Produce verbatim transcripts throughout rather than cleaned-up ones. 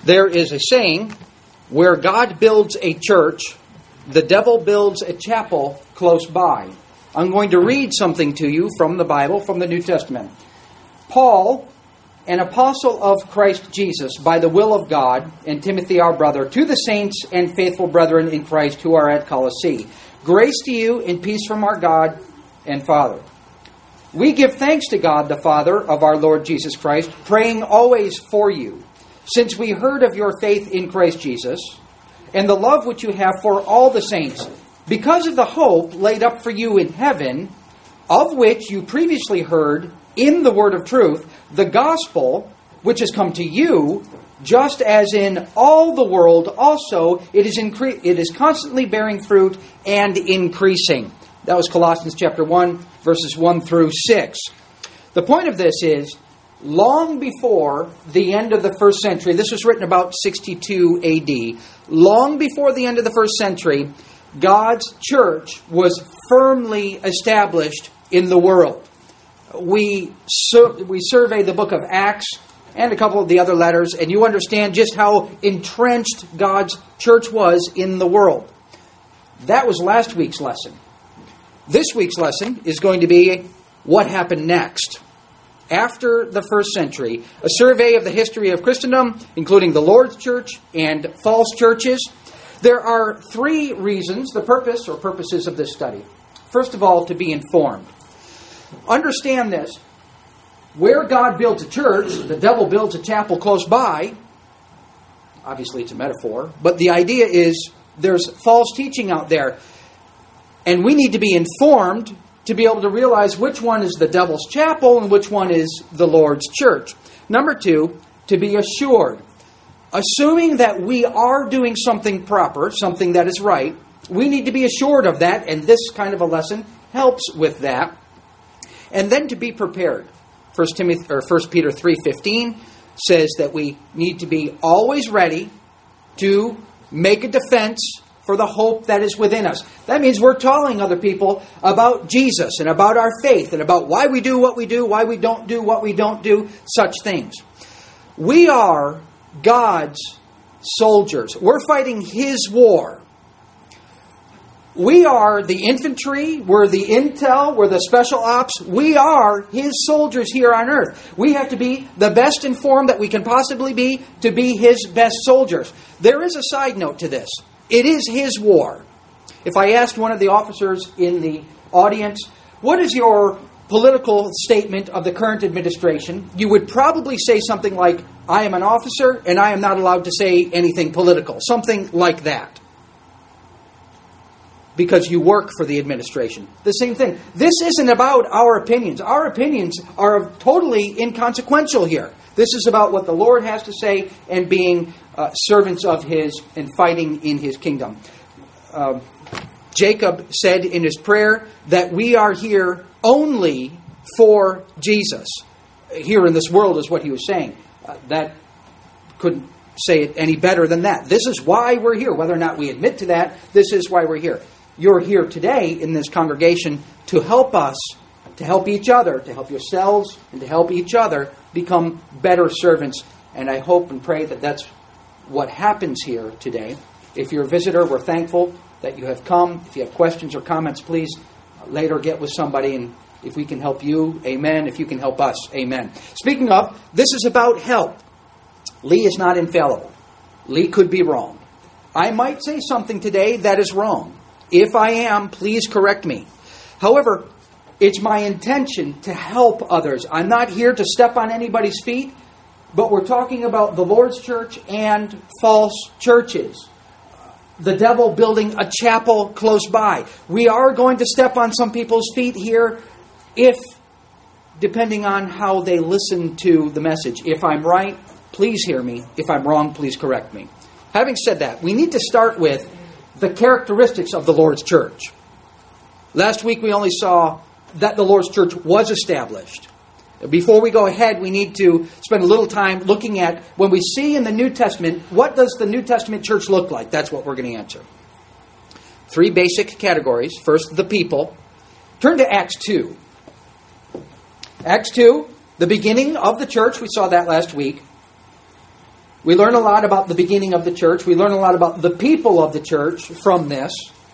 There is a saying, where God builds a church, the devil builds a chapel close by. I'm going to read something to you from the Bible, from the New Testament. Paul, an apostle of Christ Jesus, by the will of God, and Timothy our brother, to the saints and faithful brethren in Christ who are at Colossae. Grace to you and peace from our God and Father. We give thanks to God, the Father of our Lord Jesus Christ, praying always for you, since we heard of your faith in Christ Jesus, and the love which you have for all the saints, because of the hope laid up for you in heaven, of which you previously heard in the word of truth, the gospel which has come to you, just as in all the world also it is incre- it is constantly bearing fruit and increasing. That was Colossians chapter one, verses one through six. The point of this is, long before the end of the first century, this was written about sixty-two A D, long before the end of the first century, God's church was firmly established in the world. We sur- we survey the book of Acts and a couple of the other letters, and you understand just how entrenched God's church was in the world. That was last week's lesson. This week's lesson is going to be what happened next. After the first century, a survey of the history of Christendom, including the Lord's Church and false churches. There are three reasons, the purpose or purposes of this study. First of all, to be informed. Understand this. Where God builds a church, the devil builds a chapel close by. Obviously, it's a metaphor. But the idea is there's false teaching out there. And we need to be informed to be able to realize which one is the devil's chapel and which one is the Lord's church. Number two, to be assured. Assuming that we are doing something proper, something that is right, we need to be assured of that, and this kind of a lesson helps with that. And then to be prepared. First Timothy or First Peter three fifteen says that we need to be always ready to make a defense for the hope that is within us. That means we're telling other people about Jesus and about our faith and about why we do what we do, why we don't do what we don't do, such things. We are God's soldiers. We're fighting His war. We are the infantry, we're the intel, we're the special ops. We are His soldiers here on earth. We have to be the best informed that we can possibly be to be His best soldiers. There is a side note to this. It is His war. If I asked one of the officers in the audience, what is your political statement of the current administration? You would probably say something like, I am an officer and I am not allowed to say anything political. Something like that. Because you work for the administration. The same thing. This isn't about our opinions. Our opinions are totally inconsequential here. This is about what the Lord has to say and being uh, servants of His and fighting in His kingdom. Uh, Jacob said in his prayer that we are here only for Jesus. Here in this world is what he was saying. Uh, that couldn't say it any better than that. This is why we're here. Whether or not we admit to that, this is why we're here. You're here today in this congregation to help us, to help each other, to help yourselves, and to help each other become better servants. And I hope and pray that that's what happens here today. If you're a visitor, we're thankful that you have come. If you have questions or comments, please later get with somebody. And if we can help you, amen. If you can help us, amen. Speaking of, this is about help. Lee is not infallible. Lee could be wrong. I might say something today that is wrong. If I am, please correct me. However, it's my intention to help others. I'm not here to step on anybody's feet, but we're talking about the Lord's church and false churches. The devil building a chapel close by. We are going to step on some people's feet here if, depending on how they listen to the message. If I'm right, please hear me. If I'm wrong, please correct me. Having said that, we need to start with the characteristics of the Lord's church. Last week we only saw that the Lord's church was established. Before we go ahead, we need to spend a little time looking at, when we see in the New Testament, what does the New Testament church look like? That's what we're going to answer. Three basic categories. First, the people. Turn to Acts two. Acts two, the beginning of the church. We saw that last week. We learn a lot about the beginning of the church. We learn a lot about the people of the church from this.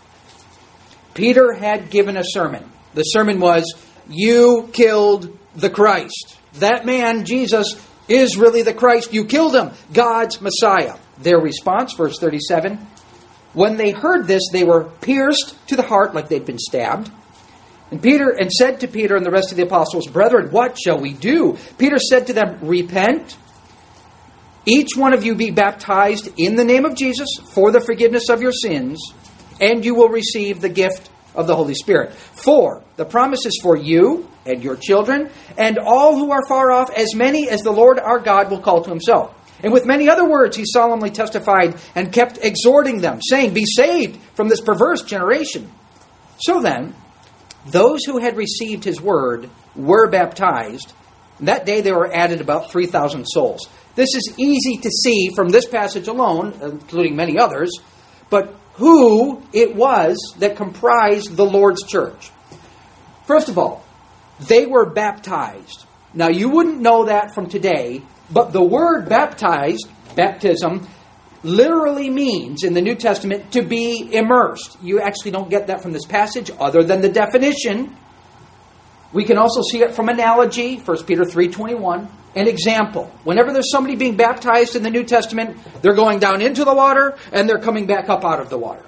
Peter had given a sermon. The sermon was, you killed the Christ. That man, Jesus, is really the Christ. You killed him, God's Messiah. Their response, verse thirty-seven, when they heard this, they were pierced to the heart like they'd been stabbed. And Peter and said to Peter and the rest of the apostles, brethren, what shall we do? Peter said to them, repent. Each one of you be baptized in the name of Jesus for the forgiveness of your sins, and you will receive the gift of the Holy Spirit. For the promise is for you and your children, and all who are far off, as many as the Lord our God will call to himself. And with many other words he solemnly testified and kept exhorting them, saying, be saved from this perverse generation. So then, those who had received his word were baptized. That day there were added about three thousand souls. This is easy to see from this passage alone, including many others, but who it was that comprised the Lord's church. First of all, they were baptized. Now, you wouldn't know that from today, but the word baptized, baptism, literally means in the New Testament to be immersed. You actually don't get that from this passage other than the definition. We can also see it from analogy, First Peter three twenty-one. An example. Whenever there's somebody being baptized in the New Testament, they're going down into the water and they're coming back up out of the water.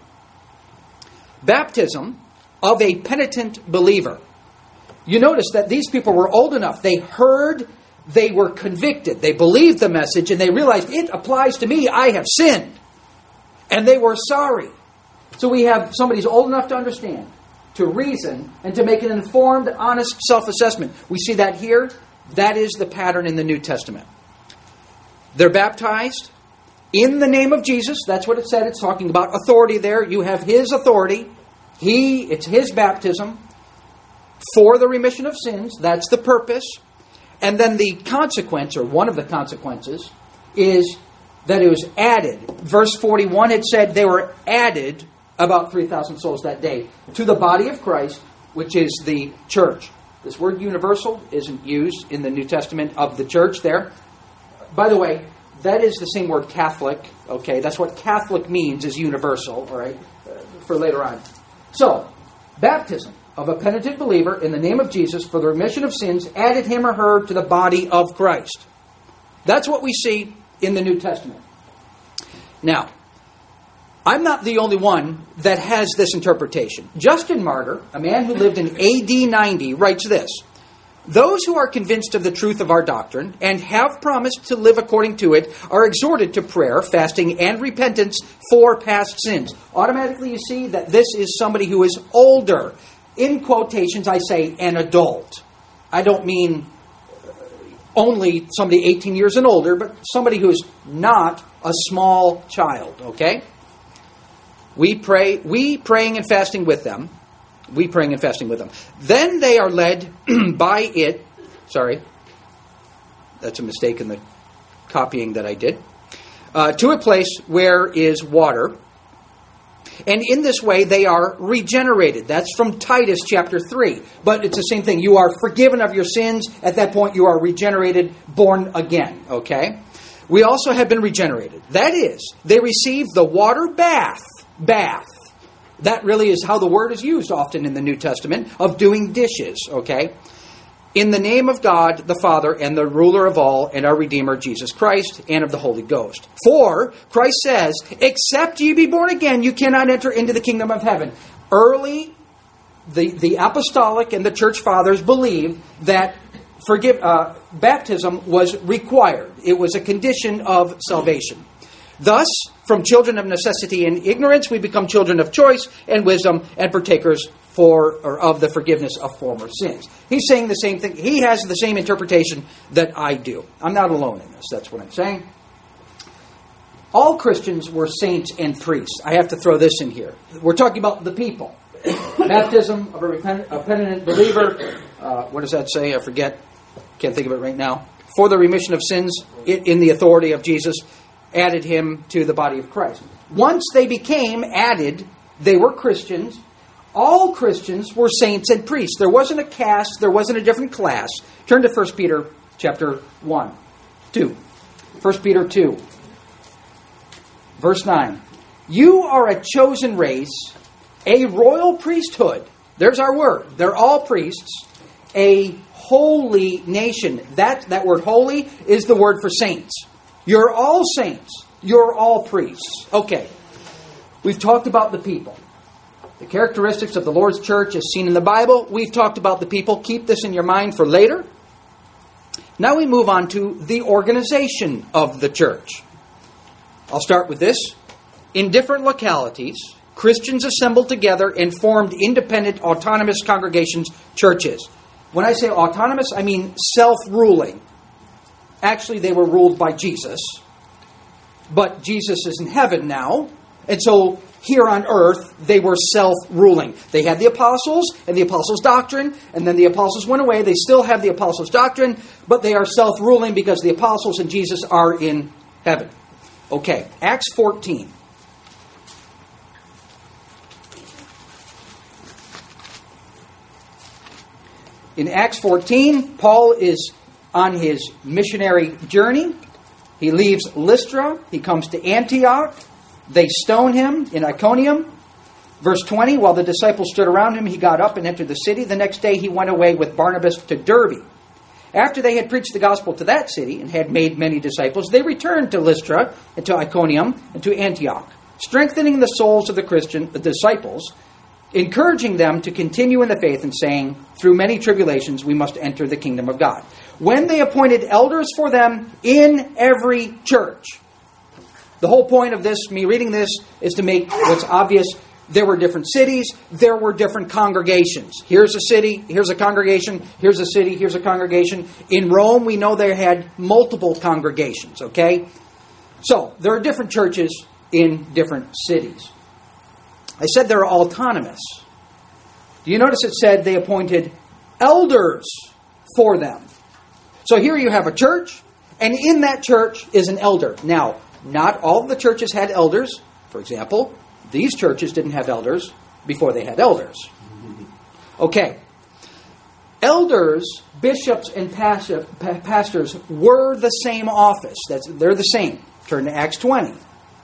Baptism of a penitent believer. You notice that these people were old enough. They heard, they were convicted. They believed the message and they realized it applies to me. I have sinned. And they were sorry. So we have somebody who's old enough to understand, to reason, and to make an informed, honest self-assessment. We see that here. That is the pattern in the New Testament. They're baptized in the name of Jesus. That's what it said. It's talking about authority there. You have his authority. He, it's his baptism for the remission of sins. That's the purpose. And then the consequence, or one of the consequences, is that it was added. Verse forty-one had said they were added about three thousand souls that day to the body of Christ, which is the church. This word universal isn't used in the New Testament of the church there. By the way, that is the same word Catholic. Okay, that's what Catholic means, is universal, all right, for later on. So, baptism of a penitent believer in the name of Jesus for the remission of sins added him or her to the body of Christ. That's what we see in the New Testament. Now, I'm not the only one that has this interpretation. Justin Martyr, a man who lived in A D ninety, writes this: those who are convinced of the truth of our doctrine and have promised to live according to it are exhorted to prayer, fasting, and repentance for past sins. Automatically you see that this is somebody who is older. In quotations, I say an adult. I don't mean only somebody eighteen years and older, but somebody who is not a small child, okay? We pray, we praying and fasting with them. We praying and fasting with them. Then they are led by it. Sorry. That's a mistake in the copying that I did. Uh, to a place where is water. And in this way they are regenerated. That's from Titus chapter three. But it's the same thing. You are forgiven of your sins. At that point you are regenerated, born again. Okay? We also have been regenerated. That is, they receive the water bath. Bath. That really is how the word is used often in the New Testament, of doing dishes, okay? In the name of God, the Father, and the ruler of all, and our Redeemer, Jesus Christ, and of the Holy Ghost. For, Christ says, except ye be born again, you cannot enter into the kingdom of heaven. Early, the, the apostolic and the church fathers believed that forgive, uh, baptism was required. It was a condition of salvation. Thus, from children of necessity and ignorance, we become children of choice and wisdom and partakers for or of the forgiveness of former sins. He's saying the same thing. He has the same interpretation that I do. I'm not alone in this. That's what I'm saying. All Christians were saints and priests. I have to throw this in here. We're talking about the people. Baptism of a, repentant, a penitent believer. Uh, what does that say? I forget. Can't think of it right now. For the remission of sins in the authority of Jesus, added him to the body of Christ. Once they became added, they were Christians. All Christians were saints and priests. There wasn't a caste. There wasn't a different class. Turn to First Peter chapter one, two. First Peter two. Verse nine. You are a chosen race, a royal priesthood. There's our word. They're all priests. A holy nation. That, that word holy is the word for saints. You're all saints. You're all priests. Okay. We've talked about the people. The characteristics of the Lord's church as seen in the Bible. We've talked about the people. Keep this in your mind for later. Now we move on to the organization of the church. I'll start with this. In different localities, Christians assembled together and formed independent, autonomous congregations, churches. When I say autonomous, I mean self-ruling. Actually, they were ruled by Jesus. But Jesus is in heaven now. And so here on earth, they were self-ruling. They had the apostles and the apostles' doctrine, and then the apostles went away. They still have the apostles' doctrine, but they are self-ruling because the apostles and Jesus are in heaven. Okay, Acts fourteen. In Acts fourteen, Paul is on his missionary journey. He leaves Lystra. He comes to Antioch. They stone him in Iconium. Verse twenty, while the disciples stood around him, he got up and entered the city. The next day he went away with Barnabas to Derbe. After they had preached the gospel to that city and had made many disciples, they returned to Lystra and to Iconium and to Antioch, strengthening the souls of the Christian, the disciples, encouraging them to continue in the faith and saying, through many tribulations we must enter the kingdom of God. When they appointed elders for them in every church. The whole point of this, me reading this, is to make what's obvious. There were different cities. There were different congregations. Here's a city. Here's a congregation. Here's a city. Here's a congregation. In Rome, we know they had multiple congregations, okay? So, there are different churches in different cities. I said they're autonomous. Do you notice it said they appointed elders for them? So here you have a church, and in that church is an elder. Now, not all of the churches had elders. For example, these churches didn't have elders before they had elders. Okay. Elders, bishops, and pastors were the same office. That's, they're the same. Turn to Acts twenty.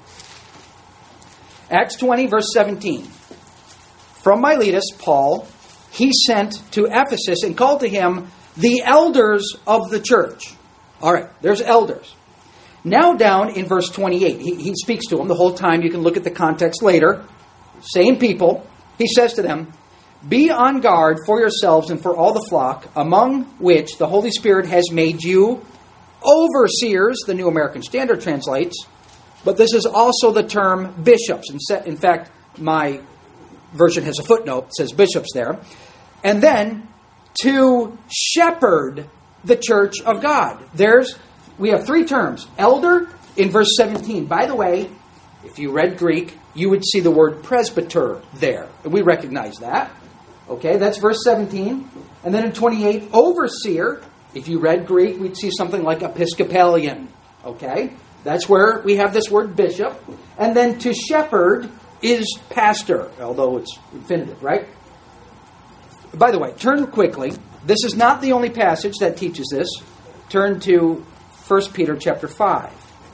Acts twenty, verse seventeen. From Miletus, Paul, he sent to Ephesus and called to him the elders of the church. All right, there's elders. Now down in verse twenty-eight, he, he speaks to them the whole time. You can look at the context later. Same people. He says to them, be on guard for yourselves and for all the flock, among which the Holy Spirit has made you overseers, the New American Standard translates. But this is also the term bishops. In fact, my version has a footnote that says bishops there. And then to shepherd the church of God. There's We have three terms. Elder in verse seventeen. By the way, if you read Greek, you would see the word presbyter there. We recognize that. Okay, that's verse seventeen. And then in twenty-eight, overseer. If you read Greek, we'd see something like Episcopalian. Okay, that's where we have this word bishop. And then to shepherd is pastor, although it's infinitive, right? By the way, turn quickly. This is not the only passage that teaches this. Turn to First Peter chapter five.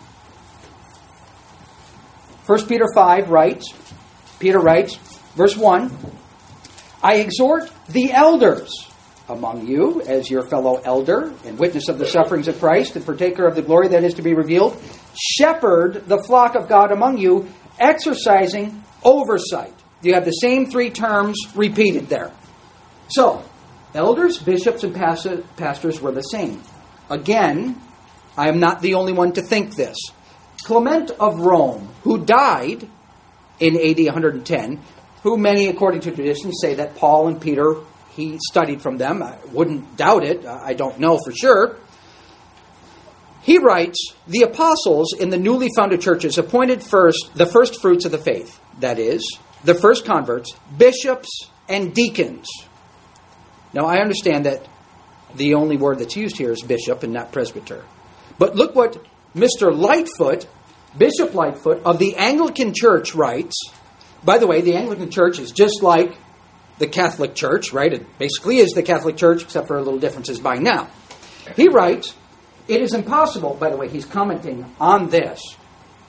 First Peter five writes, Peter writes, verse one, I exhort the elders among you as your fellow elder and witness of the sufferings of Christ and partaker of the glory that is to be revealed. Shepherd the flock of God among you, exercising oversight. You have the same three terms repeated there. So, elders, bishops, and pastors were the same. Again, I am not the only one to think this. Clement of Rome, who died in A D one hundred ten, who many, according to tradition, say that Paul and Peter, he studied from them. I wouldn't doubt it. I don't know for sure. He writes, the apostles in the newly founded churches appointed first the first fruits of the faith, that is, the first converts, bishops, and deacons. Now, I understand that the only word that's used here is bishop and not presbyter. But look what Mister Lightfoot, Bishop Lightfoot of the Anglican Church writes. By the way, the Anglican Church is just like the Catholic Church, right? It basically is the Catholic Church, except for little differences by now. He writes, it is impossible, by the way, he's commenting on this.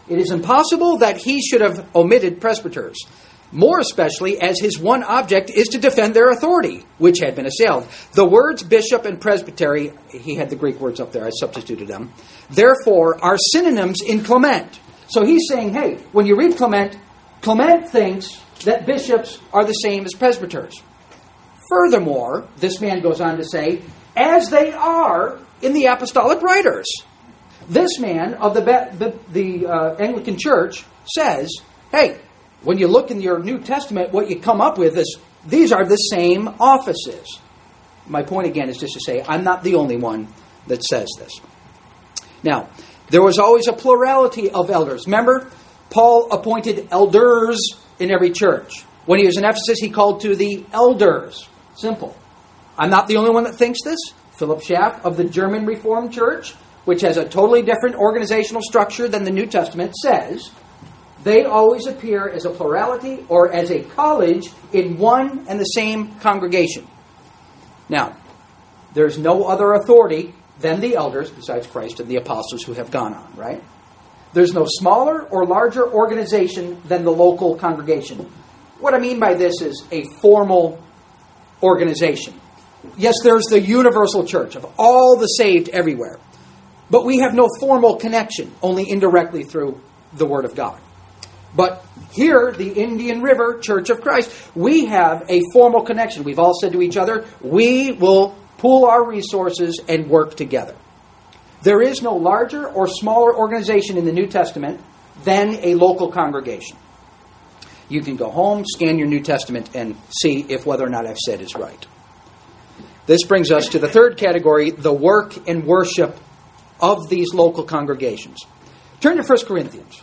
It is impossible that he should have omitted presbyters, more especially as his one object is to defend their authority, which had been assailed. The words bishop and presbytery, he had the Greek words up there, I substituted them, therefore are synonyms in Clement. So he's saying, hey, when you read Clement, Clement thinks that bishops are the same as presbyters. Furthermore, this man goes on to say, as they are in the apostolic writers. This man of the the, the uh, Anglican Church says, hey, when you look in your New Testament, what you come up with is, these are the same offices. My point again is just to say, I'm not the only one that says this. Now, there was always a plurality of elders. Remember, Paul appointed elders in every church. When he was in Ephesus, he called to the elders. Simple. I'm not the only one that thinks this. Philip Schaff of the German Reformed Church, which has a totally different organizational structure than the New Testament, says they always appear as a plurality or as a college in one and the same congregation. Now, there's no other authority than the elders, besides Christ and the apostles who have gone on, right? There's no smaller or larger organization than the local congregation. What I mean by this is a formal organization. Yes, there's the universal church of all the saved everywhere. But we have no formal connection, only indirectly through the Word of God. But here, the Indian River Church of Christ, we have a formal connection. We've all said to each other, we will pool our resources and work together. There is no larger or smaller organization in the New Testament than a local congregation. You can go home, scan your New Testament, and see if whether or not I've said is right. This brings us to the third category, the work and worship of these local congregations. Turn to First Corinthians.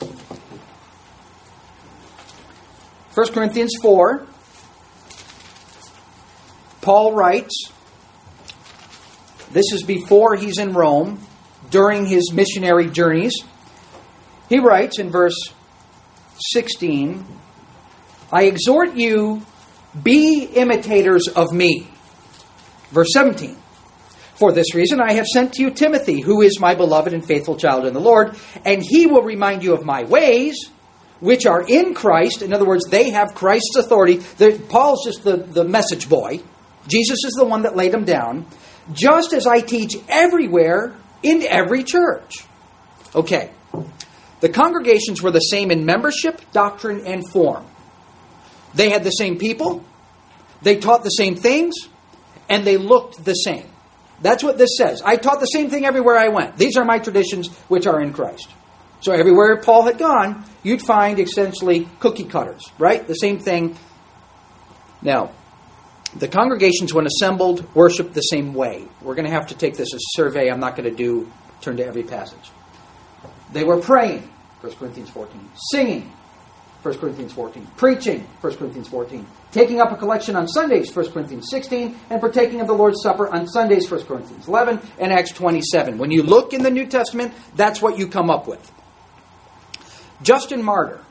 First Corinthians four. Paul writes, this is before he's in Rome, during his missionary journeys. He writes in verse sixteen, I exhort you, be imitators of me. Verse seventeen, for this reason I have sent to you Timothy, who is my beloved and faithful child in the Lord, and he will remind you of my ways, which are in Christ. In other words, they have Christ's authority. They're, Paul's just the, the message boy. Jesus is the one that laid them down. Just as I teach everywhere in every church. Okay. The congregations were the same in membership, doctrine, and form. They had the same people. They taught the same things. And they looked the same. That's what this says. I taught the same thing everywhere I went. These are my traditions which are in Christ. So everywhere Paul had gone, you'd find essentially cookie cutters, right? The same thing. Now, the congregations, when assembled, worshiped the same way. We're going to have to take this as a survey. I'm not going to do turn to every passage. They were praying, First Corinthians fourteen. Singing, First Corinthians fourteen. Preaching, First Corinthians fourteen. Taking up a collection on Sundays, First Corinthians sixteen. And partaking of the Lord's Supper on Sundays, First Corinthians eleven. And Acts twenty-seven. When you look in the New Testament, that's what you come up with. Justin Martyr.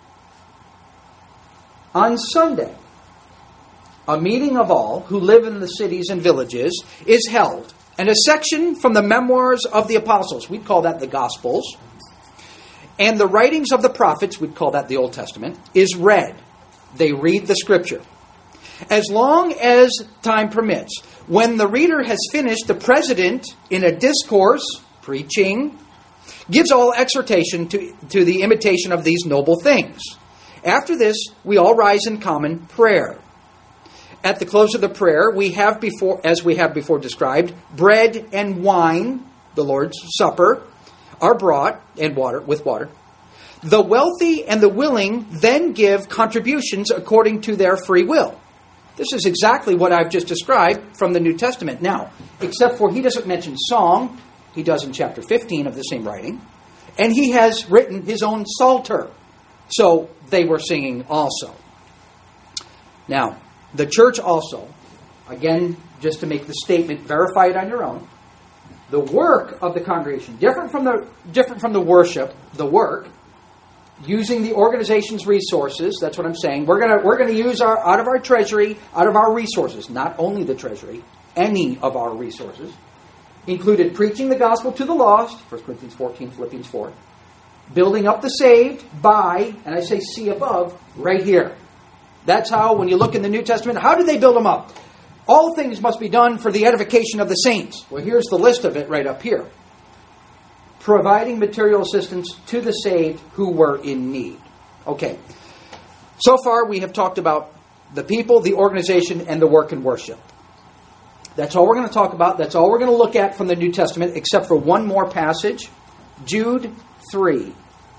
On Sunday, a meeting of all who live in the cities and villages is held, and a section from the memoirs of the apostles, we'd call that the Gospels, and the writings of the prophets, we'd call that the Old Testament, is read. They read the Scripture. As long as time permits. When the reader has finished, the president, in a discourse, preaching, gives all exhortation to, to the imitation of these noble things. After this, we all rise in common prayer. At the close of the prayer, we have before, as we have before described, bread and wine, the Lord's Supper, are brought, and water, with water. The wealthy and the willing then give contributions according to their free will. This is exactly what I've just described from the New Testament. Now, except for he doesn't mention song, he does in chapter fifteen of the same writing, and he has written his own psalter. So they were singing also. Now, the church also, again, just to make the statement, verify it on your own, the work of the congregation, different from the different from the worship, the work, using the organization's resources, that's what I'm saying. We're gonna we're gonna use our out of our treasury, out of our resources, not only the treasury, any of our resources, included preaching the gospel to the lost, First Corinthians fourteen, Philippians four, Building up the saved by, and I say see above, right here. That's how, when you look in the New Testament, how did they build them up? All things must be done for the edification of the saints. Well, here's the list of it right up here. Providing material assistance to the saved who were in need. Okay. So far we have talked about the people, the organization, and the work and worship. That's all we're going to talk about. That's all we're going to look at from the New Testament, except for one more passage. Jude three.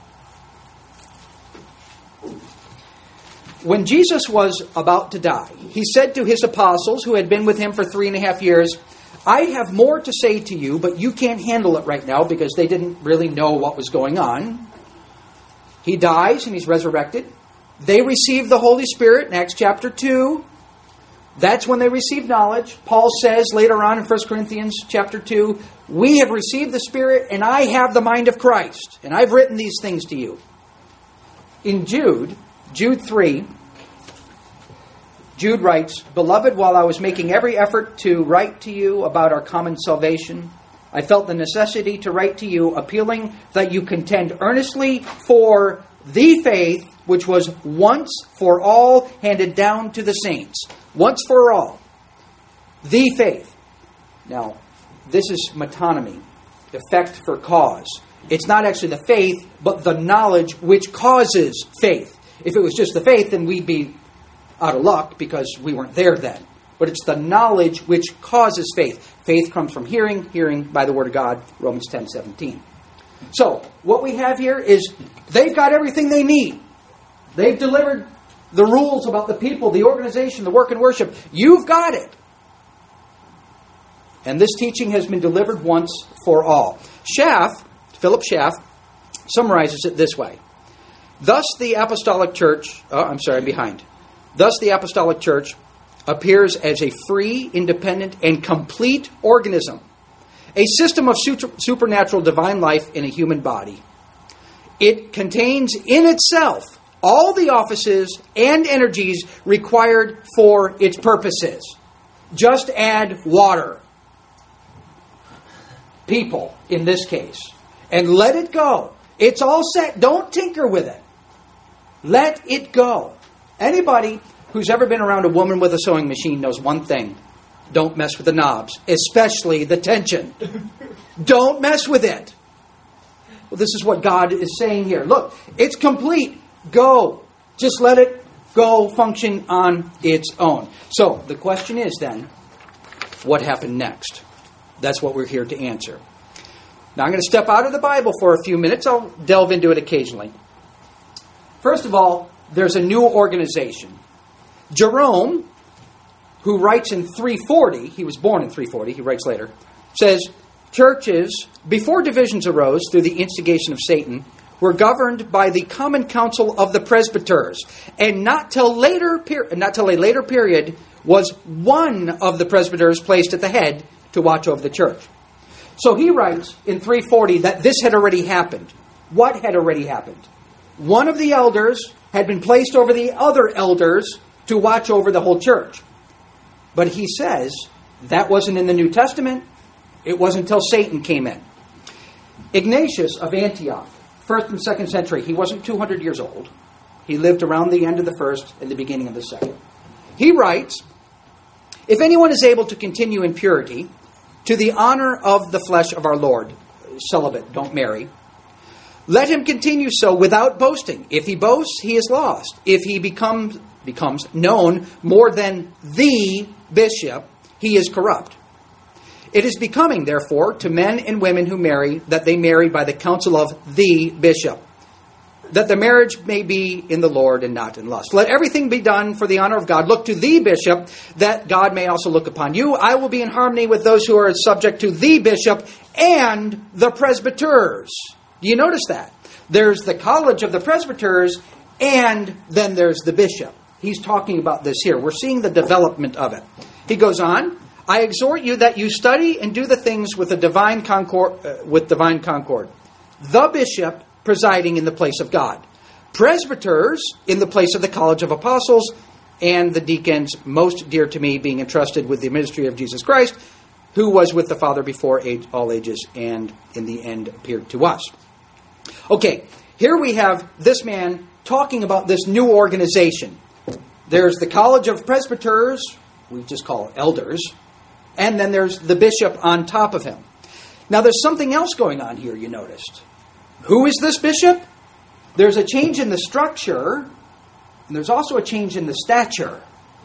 When Jesus was about to die, he said to his apostles who had been with him for three and a half years, I have more to say to you, but you can't handle it right now, because they didn't really know what was going on. He dies and he's resurrected. They receive the Holy Spirit in Acts chapter two. That's when they receive knowledge. Paul says later on in First Corinthians chapter two, we have received the Spirit and I have the mind of Christ. And I've written these things to you. In Jude, Jude three, Jude writes, Beloved, while I was making every effort to write to you about our common salvation, I felt the necessity to write to you, appealing that you contend earnestly for the faith which was once for all handed down to the saints. Once for all. The faith. Now, this is metonymy. Effect for cause. It's not actually the faith, but the knowledge which causes faith. If it was just the faith, then we'd be out of luck because we weren't there then. But it's the knowledge which causes faith. Faith comes from hearing, hearing by the Word of God, Romans ten seventeen. So, what we have here is they've got everything they need. They've delivered the rules about the people, the organization, the work and worship. You've got it. And this teaching has been delivered once for all. Schaff, Philip Schaff, summarizes it this way. Thus the apostolic church, oh, I'm sorry, I'm behind. Thus the apostolic church appears as a free, independent, and complete organism. A system of supernatural divine life in a human body. It contains in itself all the offices and energies required for its purposes. Just add water. People, in this case. And let it go. It's all set. Don't tinker with it. Let it go. Anybody who's ever been around a woman with a sewing machine knows one thing. Don't mess with the knobs, especially the tension. Don't mess with it. Well, this is what God is saying here. Look, it's complete. Go. Just let it go function on its own. So, the question is then, what happened next? That's what we're here to answer. Now, I'm going to step out of the Bible for a few minutes. I'll delve into it occasionally. First of all, there's a new organization. Jerome, who writes in three forty, he was born in three forty, he writes later, says, churches, before divisions arose through the instigation of Satan, were governed by the common council of the presbyters, and not till later, per- not till a later period was one of the presbyters placed at the head to watch over the church. So he writes in three forty that this had already happened. What had already happened? One of the elders had been placed over the other elders to watch over the whole church. But he says that wasn't in the New Testament. It wasn't until Satan came in. Ignatius of Antioch, first and second century, he wasn't two hundred years old. He lived around the end of the first and the beginning of the second. He writes, if anyone is able to continue in purity, to the honor of the flesh of our Lord, celibate, don't marry, let him continue so without boasting. If he boasts, he is lost. If he becomes becomes known more than the bishop, he is corrupt. It is becoming, therefore, to men and women who marry, that they marry by the counsel of the bishop, that the marriage may be in the Lord and not in lust. Let everything be done for the honor of God. Look to the bishop, that God may also look upon you. I will be in harmony with those who are subject to the bishop and the presbyters. Do you notice that? There's the college of the presbyters, and then there's the bishop. He's talking about this here. We're seeing the development of it. He goes on, I exhort you that you study and do the things with a divine concord, uh, with divine concord. The bishop presiding in the place of God. Presbyters in the place of the college of apostles, and the deacons, most dear to me, being entrusted with the ministry of Jesus Christ, who was with the Father before age, all ages, and in the end appeared to us. Okay, here we have this man talking about this new organization. There's the College of Presbyters, we just call elders, and then there's the bishop on top of him. Now there's something else going on here, you noticed. Who is this bishop? There's a change in the structure, and there's also a change in the stature.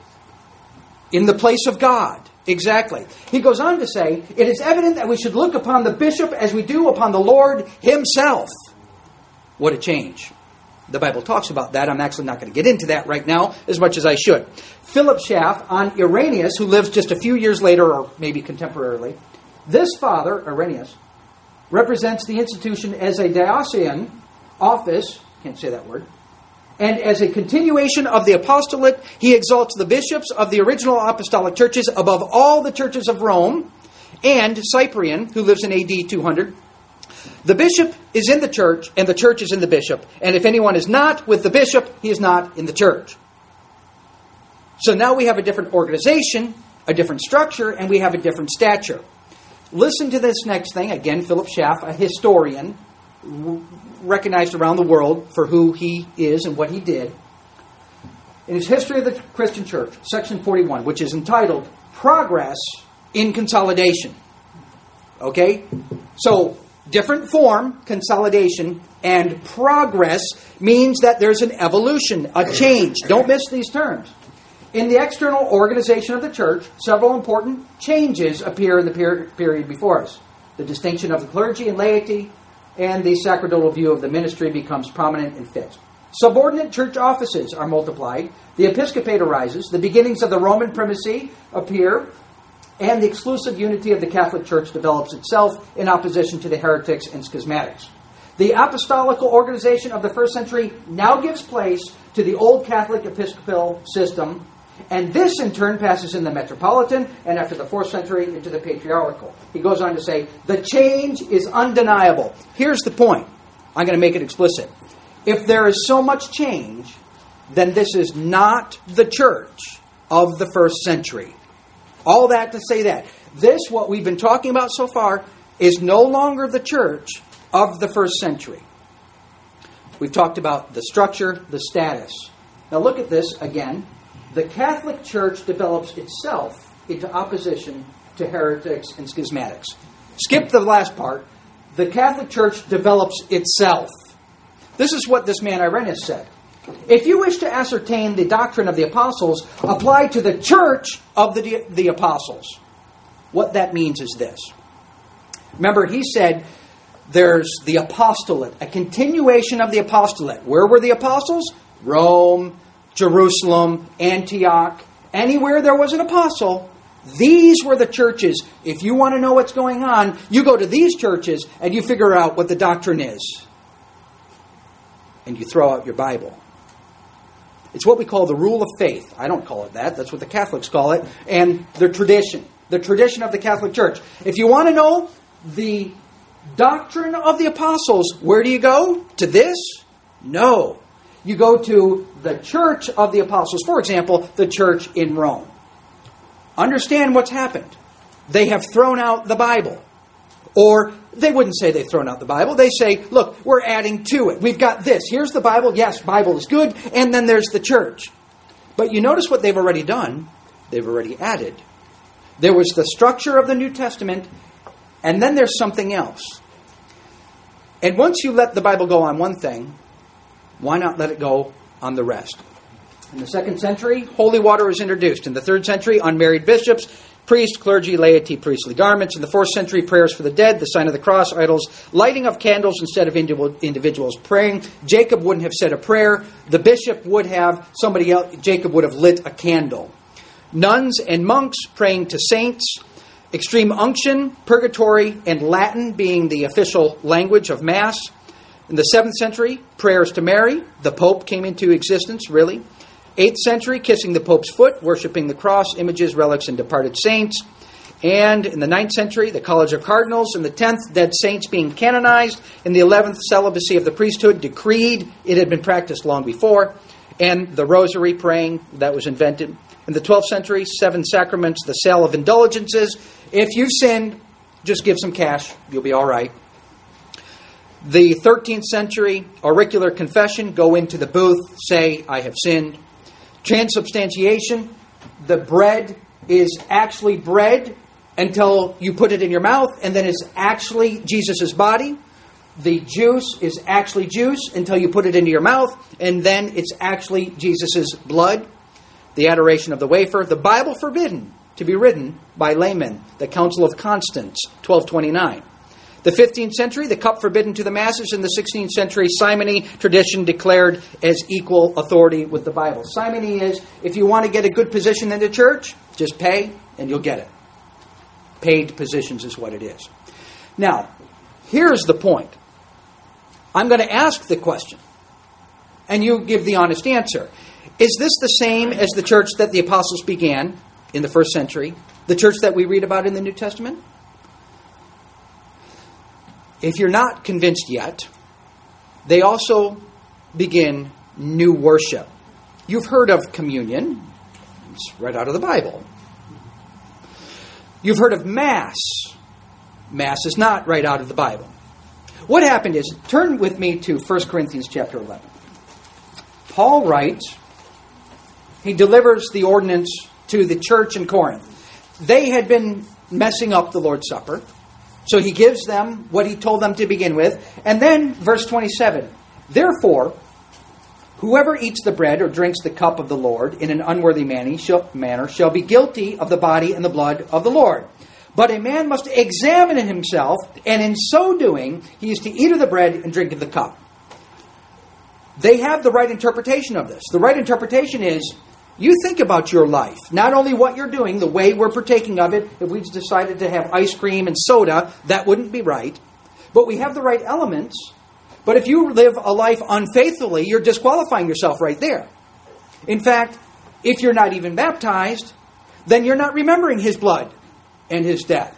In the place of God. Exactly. He goes on to say, it is evident that we should look upon the bishop as we do upon the Lord himself. What a change. The Bible talks about that. I'm actually not going to get into that right now as much as I should. Philip Schaff on Irenaeus, who lives just a few years later or maybe contemporarily. This father, Irenaeus, represents the institution as a diocesan office, can't say that word, and as a continuation of the apostolate, he exalts the bishops of the original apostolic churches above all the churches of Rome, and Cyprian, who lives in A D two hundred. The bishop is in the church, and the church is in the bishop. And if anyone is not with the bishop, he is not in the church. So now we have a different organization, a different structure, and we have a different stature. Listen to this next thing. Again, Philip Schaff, a historian, recognized around the world for who he is and what he did. In his History of the Christian Church, section forty-one, which is entitled Progress in Consolidation. Okay? So, different form, consolidation, and progress means that there's an evolution, a change. Don't miss these terms. In the external organization of the church, several important changes appear in the per- period before us. The distinction of the clergy and laity, and the sacerdotal view of the ministry becomes prominent and fixed. Subordinate church offices are multiplied. The episcopate arises. The beginnings of the Roman primacy appear. And the exclusive unity of the Catholic Church develops itself in opposition to the heretics and schismatics. The apostolical organization of the first century now gives place to the old Catholic episcopal system, and this in turn passes in the metropolitan, and after the fourth century into the patriarchal. He goes on to say, the change is undeniable. Here's the point. I'm going to make it explicit. If there is so much change, then this is not the church of the first century. All that to say that. This, what we've been talking about so far, is no longer the church of the first century. We've talked about the structure, the status. Now look at this again. The Catholic Church develops itself into opposition to heretics and schismatics. Skip the last part. The Catholic Church develops itself. This is what this man Irenaeus said. If you wish to ascertain the doctrine of the apostles, apply to the church of the, the apostles. What that means is this. Remember, he said there's the apostolate, a continuation of the apostolate. Where were the apostles? Rome, Jerusalem, Antioch. Anywhere there was an apostle, these were the churches. If you want to know what's going on, you go to these churches and you figure out what the doctrine is. And you throw out your Bible. It's what we call the rule of faith. I don't call it that. That's what the Catholics call it. And the tradition. The tradition of the Catholic Church. If you want to know the doctrine of the apostles, where do you go? To this? No. You go to the church of the apostles. For example, the church in Rome. Understand what's happened. They have thrown out the Bible. Or they wouldn't say they've thrown out the Bible. They say, look, we're adding to it. We've got this. Here's the Bible. Yes, Bible is good. And then there's the church. But you notice what they've already done. They've already added. There was the structure of the New Testament, and then there's something else. And once you let the Bible go on one thing, why not let it go on the rest? In the second century, holy water is introduced. In the third century, unmarried bishops, priests, clergy, laity, priestly garments. In the fourth century, prayers for the dead, the sign of the cross, idols, lighting of candles instead of individuals praying. Jacob wouldn't have said a prayer. The bishop would have, somebody else, Jacob would have lit a candle. Nuns and monks praying to saints. Extreme unction, purgatory, and Latin being the official language of Mass. In the seventh century, prayers to Mary. The Pope came into existence, really. eighth century, kissing the Pope's foot, worshiping the cross, images, relics, and departed saints. And in the ninth century, the College of Cardinals. In the tenth, dead saints being canonized. In the eleventh, celibacy of the priesthood decreed. It had been practiced long before. And the rosary praying, that was invented. In the twelfth century, seven sacraments, the sale of indulgences. If you've sinned, just give some cash. You'll be all right. The thirteenth century auricular confession, go into the booth, say, I have sinned. Transubstantiation, the bread is actually bread until you put it in your mouth, and then it's actually Jesus' body. The juice is actually juice until you put it into your mouth, and then it's actually Jesus' blood. The adoration of the wafer. The Bible forbidden to be written by laymen. The Council of Constance, twelve twenty-nine. The fifteenth century, the cup forbidden to the masses. In the sixteenth century, simony tradition declared as equal authority with the Bible. Simony is, if you want to get a good position in the church, just pay and you'll get it. Paid positions is what it is. Now, here's the point. I'm going to ask the question, and you give the honest answer. Is this the same as the church that the apostles began in the first century? The church that we read about in the New Testament? If you're not convinced yet, they also begin new worship. You've heard of communion. It's right out of the Bible. You've heard of Mass. Mass is not right out of the Bible. What happened is, turn with me to First Corinthians chapter eleven. Paul writes, he delivers the ordinance to the church in Corinth. They had been messing up the Lord's Supper. So he gives them what he told them to begin with. And then, verse twenty-seven, therefore, whoever eats the bread or drinks the cup of the Lord in an unworthy manner shall be guilty of the body and the blood of the Lord. But a man must examine himself, and in so doing, he is to eat of the bread and drink of the cup. They have the right interpretation of this. The right interpretation is, you think about your life. Not only what you're doing, the way we're partaking of it. If we decided to have ice cream and soda, that wouldn't be right. But we have the right elements. But if you live a life unfaithfully, you're disqualifying yourself right there. In fact, if you're not even baptized, then you're not remembering his blood and his death.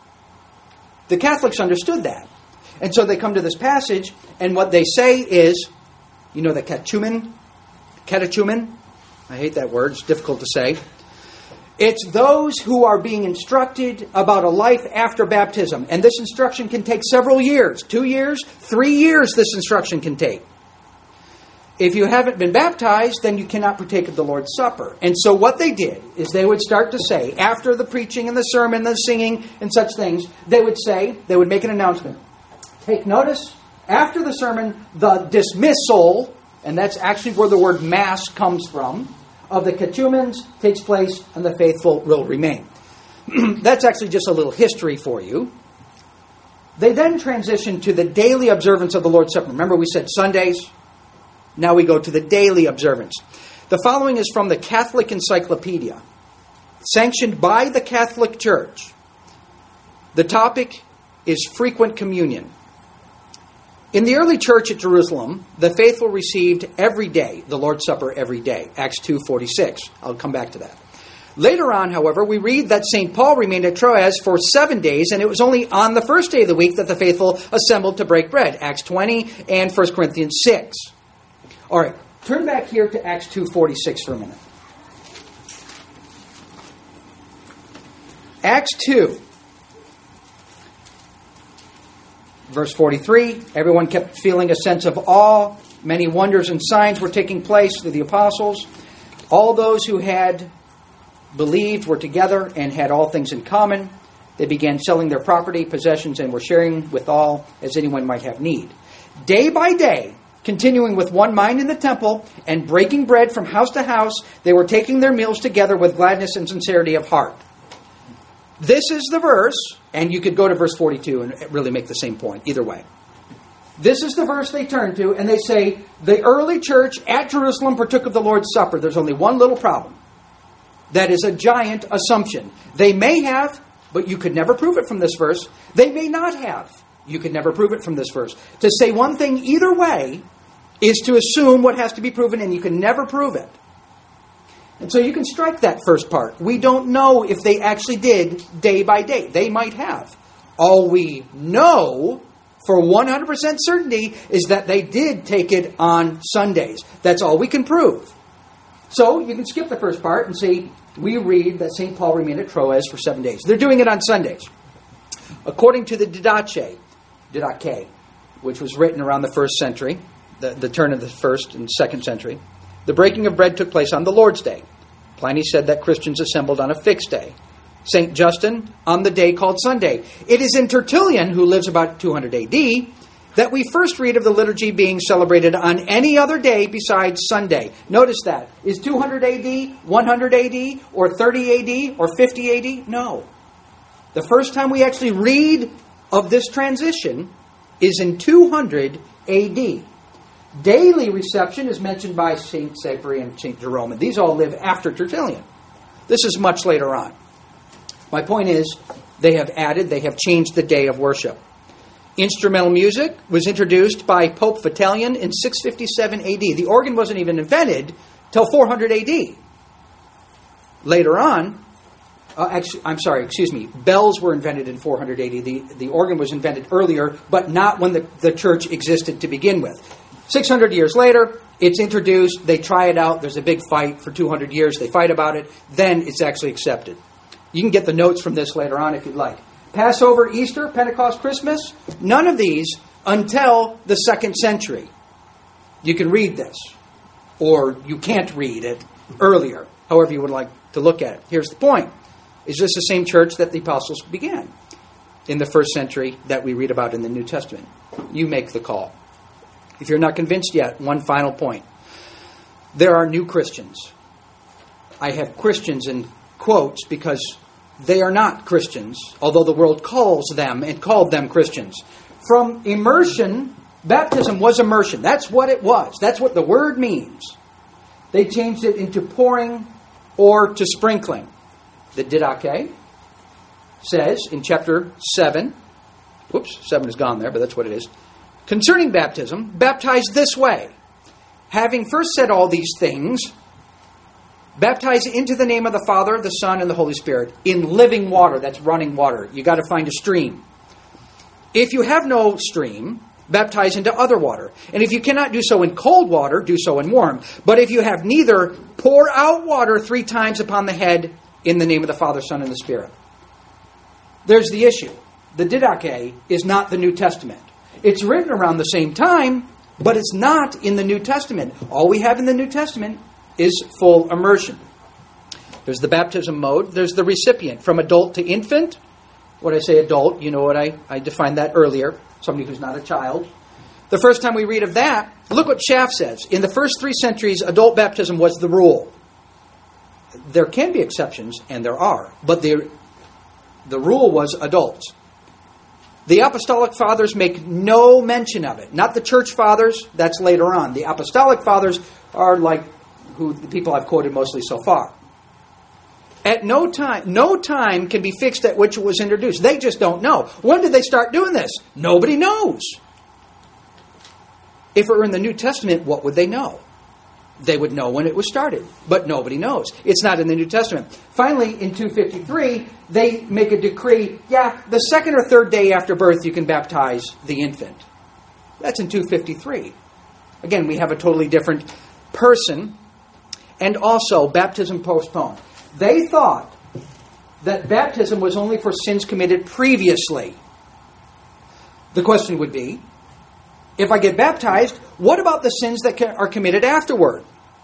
The Catholics understood that. And so they come to this passage, and what they say is, you know the catechumen? Catechumen? I hate that word. It's difficult to say. It's those who are being instructed about a life after baptism. And this instruction can take several years. Two years, three years this instruction can take. If you haven't been baptized, then you cannot partake of the Lord's Supper. And so what they did is they would start to say, after the preaching and the sermon, the singing and such things, they would say, they would make an announcement. Take notice, after the sermon, the dismissal, and that's actually where the word Mass comes from, of the catechumens takes place and the faithful will remain. That's actually just a little history for you. They then transition to the daily observance of the Lord's Supper. Remember we said Sundays? Now we go to the daily observance. The following is from the Catholic Encyclopedia, sanctioned by the Catholic Church. The topic is frequent communion. In the early church at Jerusalem, the faithful received every day the Lord's Supper every day. Acts two forty-six. I'll come back to that. Later on, however, we read that Saint Paul remained at Troas for seven days, and it was only on the first day of the week that the faithful assembled to break bread. Acts twenty and First Corinthians six. All right, turn back here to Acts two forty-six for a minute. Acts two. Verse forty-three, everyone kept feeling a sense of awe. Many wonders and signs were taking place through the apostles. All those who had believed were together and had all things in common. They began selling their property, possessions, and were sharing with all as anyone might have need. Day by day, continuing with one mind in the temple and breaking bread from house to house, they were taking their meals together with gladness and sincerity of heart. This is the verse, and you could go to verse forty-two and really make the same point, either way. This is the verse they turn to, and they say, the early church at Jerusalem partook of the Lord's Supper. There's only one little problem. That is a giant assumption. They may have, but you could never prove it from this verse. They may not have. You could never prove it from this verse. To say one thing either way is to assume what has to be proven, and you can never prove it. And so you can strike that first part. We don't know if they actually did day by day. They might have. All we know for one hundred percent certainty is that they did take it on Sundays. That's all we can prove. So you can skip the first part and see, we read that Saint Paul remained at Troas for seven days. They're doing it on Sundays. According to the Didache, Didache, which was written around the first century, the, the turn of the first and second century. The breaking of bread took place on the Lord's Day. Pliny said that Christians assembled on a fixed day. Saint Justin on the day called Sunday. It is in Tertullian, who lives about two hundred A D, that we first read of the liturgy being celebrated on any other day besides Sunday. Notice that. Is two hundred A D, one hundred A D, or thirty A D, or fifty A D? No. The first time we actually read of this transition is in two hundred A D. Daily reception is mentioned by Saint Severy and Saint Jerome, and these all live after Tertullian. This is much later on. My point is, they have added, they have changed the day of worship. Instrumental music was introduced by Pope Vitalian in six fifty-seven A D. The organ wasn't even invented till four hundred A D. Later on, uh, actually, I'm sorry, excuse me, bells were invented in four hundred A D. The, the organ was invented earlier, but not when the, the church existed to begin with. six hundred years later, it's introduced, they try it out, there's a big fight for two hundred years, they fight about it, then it's actually accepted. You can get the notes from this later on if you'd like. Passover, Easter, Pentecost, Christmas, none of these until the second century. You can read this, or you can't read it earlier, however you would like to look at it. Here's the point. Is this the same church that the apostles began in the first century that we read about in the New Testament? You make the call. If you're not convinced yet, one final point. There are new Christians. I have Christians in quotes because they are not Christians, although the world calls them and called them Christians. From immersion, baptism was immersion. That's what it was. That's what the word means. They changed it into pouring or to sprinkling. The Didache says in chapter seven, whoops, seven is gone there, but that's what it is. Concerning baptism, baptize this way. Having first said all these things, baptize into the name of the Father, the Son, and the Holy Spirit in living water. That's running water. You got to find a stream. If you have no stream, baptize into other water. And if you cannot do so in cold water, do so in warm. But if you have neither, pour out water three times upon the head in the name of the Father, Son, and the Spirit. There's the issue. The Didache is not the New Testament. It's written around the same time, but it's not in the New Testament. All we have in the New Testament is full immersion. There's the baptism mode. There's the recipient. From adult to infant. When I say adult, you know what I, I defined that earlier. Somebody who's not a child. The first time we read of that, look what Schaff says. In the first three centuries, adult baptism was the rule. There can be exceptions, and there are. But the, the rule was adults. The Apostolic Fathers make no mention of it. Not the Church Fathers, that's later on. The Apostolic Fathers are like who the people I've quoted mostly so far. At no time, no time can be fixed at which it was introduced. They just don't know. When did they start doing this? Nobody knows. If it were in the New Testament, what would they know? They would know when it was started, but nobody knows. It's not in the New Testament. Finally, in two fifty-three, they make a decree, yeah, the second or third day after birth you can baptize the infant. That's in two fifty-three. Again, we have a totally different person. And also, baptism postponed. They thought that baptism was only for sins committed previously. The question would be, if I get baptized, what about the sins that are committed afterward?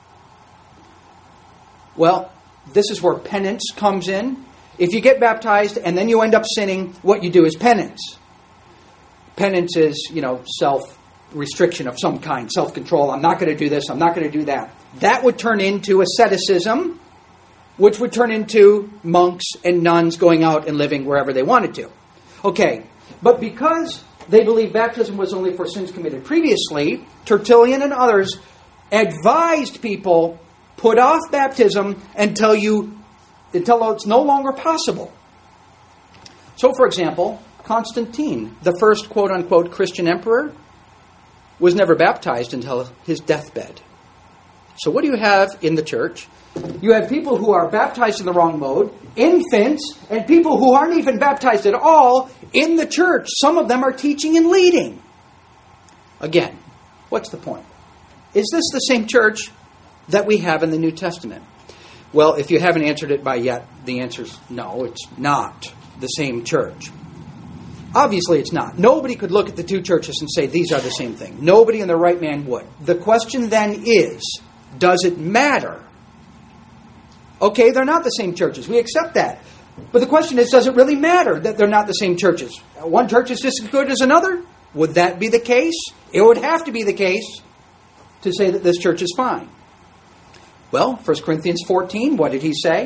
Well, this is where penance comes in. If you get baptized and then you end up sinning, what you do is penance. Penance is, you know, self-restriction of some kind, self-control. I'm not going to do this, I'm not going to do that. That would turn into asceticism, which would turn into monks and nuns going out and living wherever they wanted to. Okay, but because they believe baptism was only for sins committed previously, Tertullian and others advised people, put off baptism until you until it's no longer possible. So, for example, Constantine, the first quote-unquote Christian emperor, was never baptized until his deathbed. So what do you have in the church? You have people who are baptized in the wrong mode, infants, and people who aren't even baptized at all in the church. Some of them are teaching and leading. Again, what's the point? Is this the same church that we have in the New Testament? Well, if you haven't answered it by yet, the answer is no, it's not the same church. Obviously it's not. Nobody could look at the two churches and say these are the same thing. Nobody in their right man would. The question then is, does it matter? Okay, they're not the same churches. We accept that. But the question is, does it really matter that they're not the same churches? One church is just as good as another? Would that be the case? It would have to be the case to say that this church is fine. Well, First Corinthians fourteen, what did he say?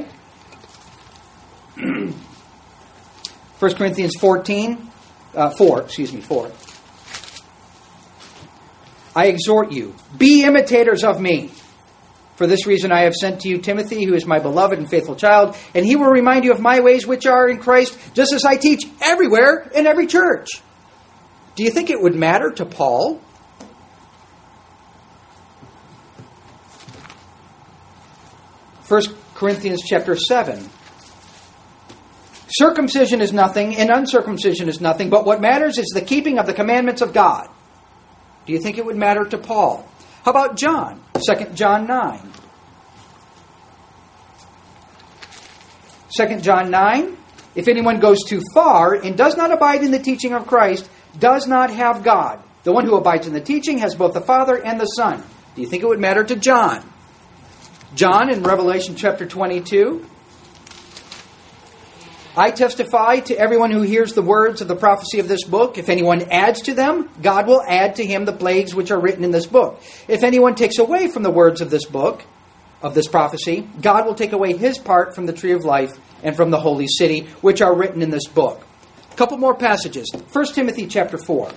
First Corinthians fourteen, uh, four, excuse me, four. I exhort you, be imitators of me. For this reason I have sent to you Timothy, who is my beloved and faithful child, and he will remind you of my ways which are in Christ, just as I teach everywhere in every church. Do you think it would matter to Paul? First Corinthians chapter seven. Circumcision is nothing, and uncircumcision is nothing, but what matters is the keeping of the commandments of God. Do you think it would matter to Paul? How about John? Second John nine. Second John nine. If anyone goes too far and does not abide in the teaching of Christ, does not have God. The one who abides in the teaching has both the Father and the Son. Do you think it would matter to John? John in Revelation chapter twenty-two. I testify to everyone who hears the words of the prophecy of this book. If anyone adds to them, God will add to him the plagues which are written in this book. If anyone takes away from the words of this book, of this prophecy, God will take away his part from the tree of life and from the holy city, which are written in this book. A couple more passages. First Timothy chapter four.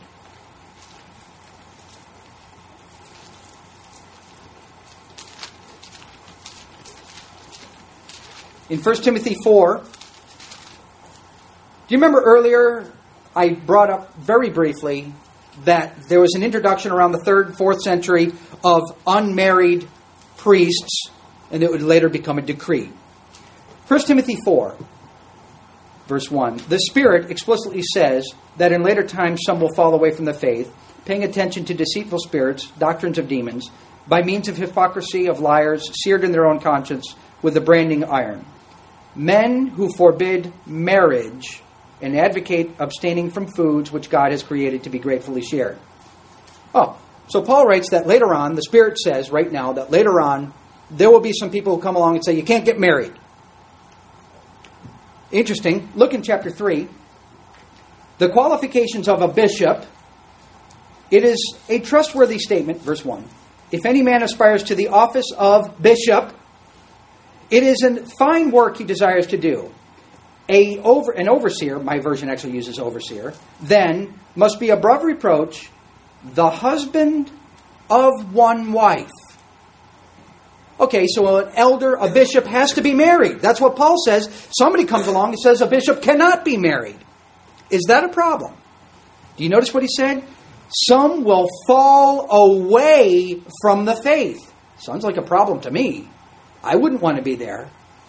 In First Timothy four, do you remember earlier I brought up very briefly that there was an introduction around the third and fourth century of unmarried priests, and it would later become a decree. First Timothy four, verse one. The Spirit explicitly says that in later times some will fall away from the faith, paying attention to deceitful spirits, doctrines of demons, by means of hypocrisy, of liars, seared in their own conscience with the branding iron. Men who forbid marriage and advocate abstaining from foods which God has created to be gratefully shared. Oh, so Paul writes that later on, the Spirit says right now that later on, there will be some people who come along and say, you can't get married. Interesting. Look in chapter three. The qualifications of a bishop. It is a trustworthy statement, verse one. If any man aspires to the office of bishop, it is a fine work he desires to do. A over, an overseer, my version actually uses overseer, then must be above reproach, the husband of one wife. Okay, so an elder, a bishop has to be married. That's what Paul says. Somebody comes along and says a bishop cannot be married. Is that a problem? Do you notice what he said? Some will fall away from the faith. Sounds like a problem to me. I wouldn't want to be there.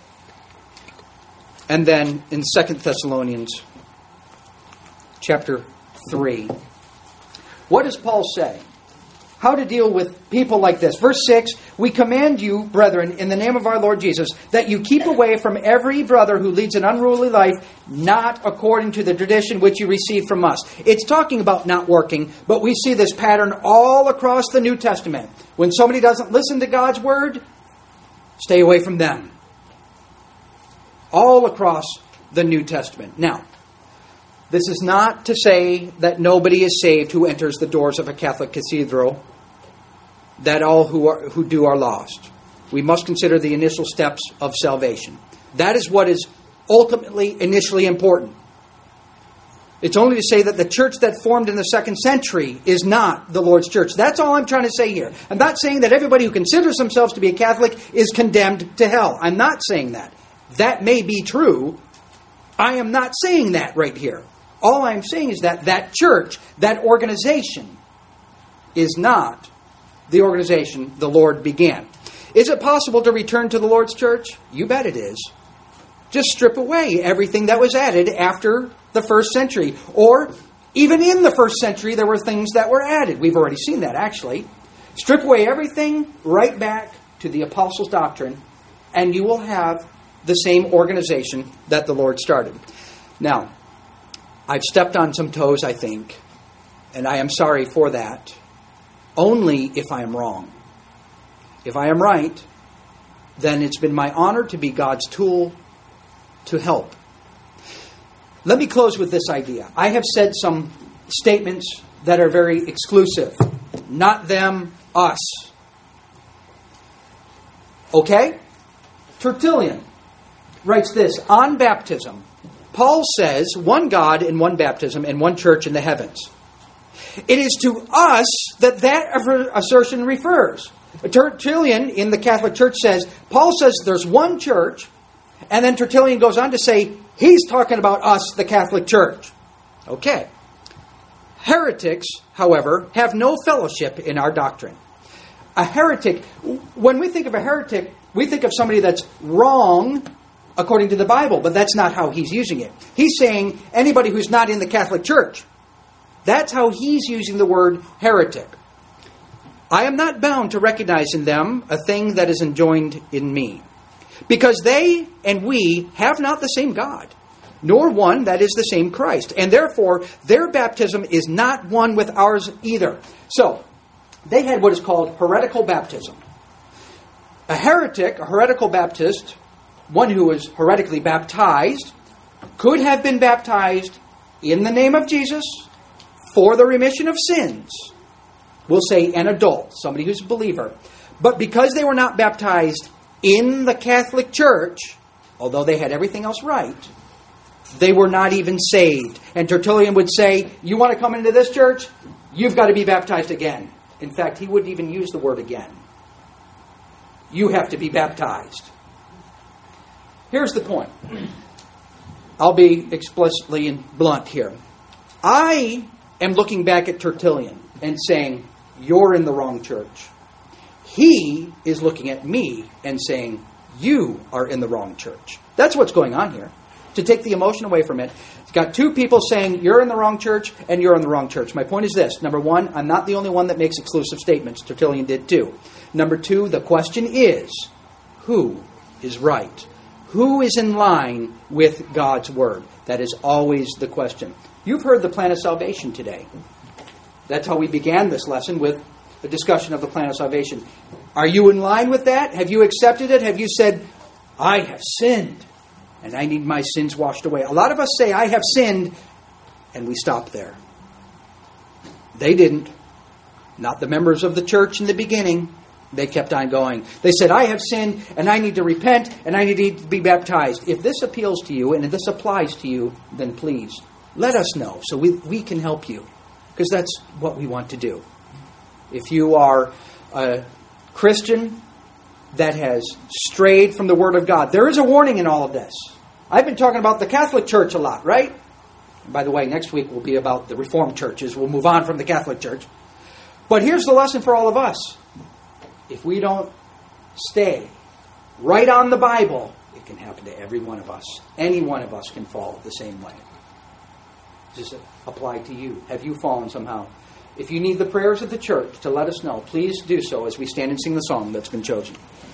And then in Second Thessalonians chapter three, what does Paul say? How to deal with people like this. Verse six, we command you, brethren, in the name of our Lord Jesus, that you keep away from every brother who leads an unruly life, not according to the tradition which you received from us. It's talking about not working, but we see this pattern all across the New Testament. When somebody doesn't listen to God's word, stay away from them. All across the New Testament. Now, this is not to say that nobody is saved who enters the doors of a Catholic cathedral, that all who are, who do are lost. We must consider the initial steps of salvation. That is what is ultimately, initially important. It's only to say that the church that formed in the second century is not the Lord's church. That's all I'm trying to say here. I'm not saying that everybody who considers themselves to be a Catholic is condemned to hell. I'm not saying that. That may be true. I am not saying that right here. All I'm saying is that that church, that organization, is not the organization the Lord began. Is it possible to return to the Lord's church? You bet it is. Just strip away everything that was added after the first century. Or, even in the first century, there were things that were added. We've already seen that, actually. Strip away everything right back to the apostles' doctrine, and you will have the same organization that the Lord started. Now, I've stepped on some toes, I think, and I am sorry for that, only if I am wrong. If I am right, then it's been my honor to be God's tool to help. Let me close with this idea. I have said some statements that are very exclusive. Not them, us. Okay? Tertullian writes this on baptism. Paul says, one God in one baptism and one church in the heavens. It is to us that that assertion refers. Tertullian in the Catholic Church says, Paul says there's one church, and then Tertullian goes on to say, he's talking about us, the Catholic Church. Okay. Heretics, however, have no fellowship in our doctrine. A heretic, when we think of a heretic, we think of somebody that's wrong according to the Bible, but that's not how he's using it. He's saying anybody who's not in the Catholic Church. That's how he's using the word heretic. I am not bound to recognize in them a thing that is enjoined in me, because they and we have not the same God, nor one that is the same Christ, and therefore their baptism is not one with ours either. So, they had what is called heretical baptism. A heretic, a heretical Baptist, one who was heretically baptized, could have been baptized in the name of Jesus for the remission of sins. We'll say an adult, somebody who's a believer. But because they were not baptized in the Catholic Church, although they had everything else right, they were not even saved. And Tertullian would say, you want to come into this church? You've got to be baptized again. In fact, he wouldn't even use the word again. You have to be baptized. Here's the point. I'll be explicitly and blunt here. I am looking back at Tertullian and saying, you're in the wrong church. He is looking at me and saying, you are in the wrong church. That's what's going on here. To take the emotion away from it, it's got two people saying, you're in the wrong church and you're in the wrong church. My point is this. Number one, I'm not the only one that makes exclusive statements. Tertullian did too. Number two, the question is, who is right? Who is in line with God's Word? That is always the question. You've heard the plan of salvation today. That's how we began this lesson, with a discussion of the plan of salvation. Are you in line with that? Have you accepted it? Have you said, I have sinned and I need my sins washed away? A lot of us say, I have sinned, and we stop there. They didn't. Not the members of the church in the beginning. They kept on going. They said, I have sinned, and I need to repent, and I need to be baptized. If this appeals to you, and if this applies to you, then please, let us know so we, we can help you. Because that's what we want to do. If you are a Christian that has strayed from the Word of God, there is a warning in all of this. I've been talking about the Catholic Church a lot, right? And by the way, next week will be about the Reformed churches. We'll move on from the Catholic Church. But here's the lesson for all of us. If we don't stay right on the Bible, it can happen to every one of us. Any one of us can fall the same way. Does this apply to you? Have you fallen somehow? If you need the prayers of the church to let us know, please do so as we stand and sing the song that's been chosen.